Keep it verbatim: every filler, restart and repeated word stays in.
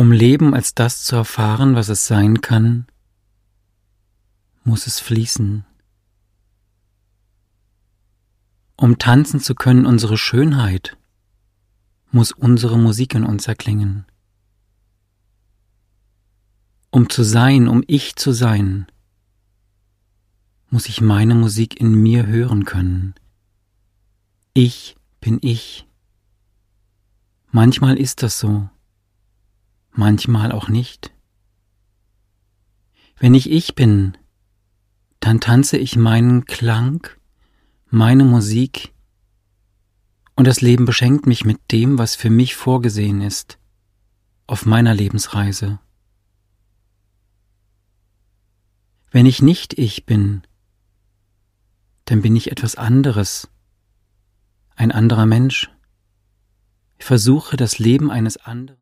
Um Leben als das zu erfahren, was es sein kann, muss es fließen. Um tanzen zu können unsere Schönheit, muss unsere Musik in uns erklingen. Um zu sein, um ich zu sein, muss ich meine Musik in mir hören können. Ich bin ich. Manchmal ist das so, manchmal auch nicht. Wenn ich ich bin, dann tanze ich meinen Klang, meine Musik, und das Leben beschenkt mich mit dem, was für mich vorgesehen ist, auf meiner Lebensreise. Wenn ich nicht ich bin, dann bin ich etwas anderes, ein anderer Mensch. Ich versuche, das Leben eines anderen